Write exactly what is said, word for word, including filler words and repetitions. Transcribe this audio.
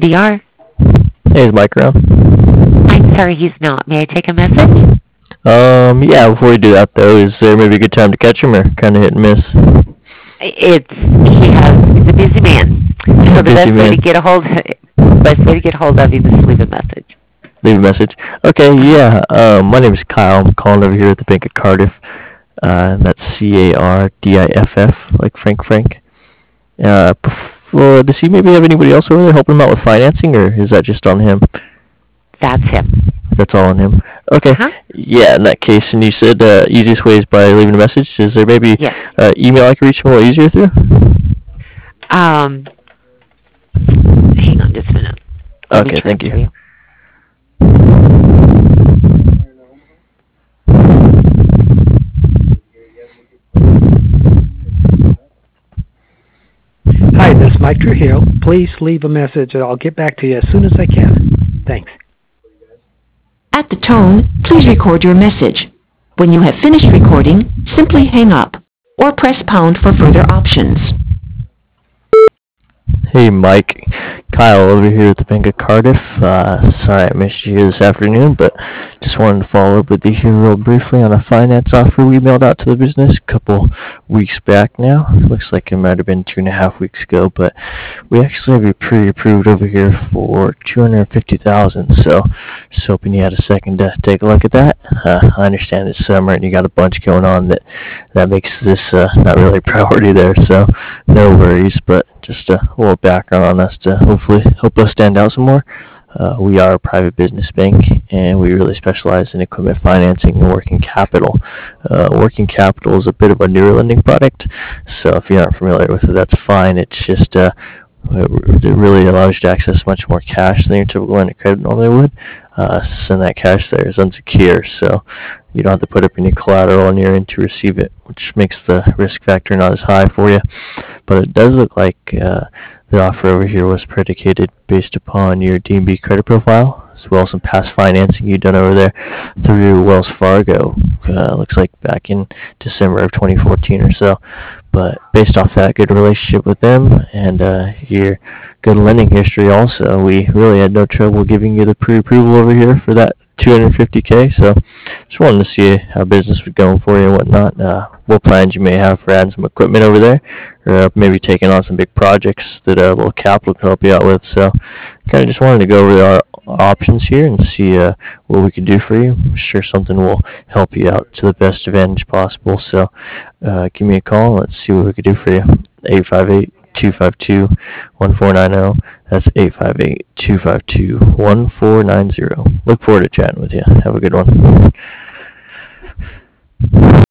D R. Hey, is Mike around? I'm sorry, he's not. May I take a message? Um, yeah, before we do that, though, is there maybe a good time to catch him or kind of hit and miss? It's he has he's a busy man. So the Busy best way to man. get a hold best way to get hold of him is to leave a message. Leave a message. Okay, Uh huh. yeah, um, my name is Kyle. I'm calling over here at the Bank of Cardiff. Uh, that's C A R D I F F, like Frank Frank. Uh, before, does he maybe have anybody else over there helping him out with financing, or is that just on him? That's him. That's all on him. Uh Okay. huh. Yeah, in that case, and you said uh, easiest way is by leaving a message. Is there maybe Yes. uh, email I can reach him a little easier through? Um. Hang on just a minute. Let me Okay, thank you. transfer you. Hi, this is Mike Trujillo. Please leave a message and I'll get back to you as soon as I can. Thanks. At the tone, please record your message. When you have finished recording, simply hang up or press pound for further options. Hey, Mike. Kyle over here at the Bank of Cardiff. Uh, sorry I missed you here this afternoon, but just wanted to follow up with you here real briefly on a finance offer we mailed out to the business a couple weeks back now. Looks like it might have been two and a half weeks ago, but we actually have you pre-approved over here for two hundred fifty thousand dollars, so just hoping you had a second to take a look at that. Uh, I understand it's summer and you got a bunch going on that that makes this uh, not really a priority there, so no worries, but just a little background on us to hopefully help us stand out some more. Uh, we are a private business bank, and we really specialize in equipment financing and working capital. Uh, working capital is a bit of a newer lending product, so if you aren't familiar with it, that's fine. It's just uh, it really allows you to access much more cash than your typical line of credit normally would. Uh, and that cash there is unsecured, so you don't have to put up any collateral on your end to receive it, which makes the risk factor not as high for you. But it does look like uh, the offer over here was predicated based upon your D and B credit profile, as well as some past financing you've done over there through Wells Fargo. Uh, looks like back in December of twenty fourteen or so. But based off that good relationship with them and uh, your good lending history also, we really had no trouble giving you the pre-approval over here for that two hundred fifty K. So just wanted to see how business was going for you and whatnot. Uh, what plans you may have for adding some equipment over there, or uh, maybe taking on some big projects that a little capital can help you out with. So kind of just wanted to go over our options here and see uh, what we can do for you. I'm sure something will help you out to the best advantage possible. So uh, give me a call. Let's see what we can do for you. eight five eight, two five two, one four nine zero. That's eight five eight, two five two, one four nine zero. Look forward to chatting with you. Have a good one.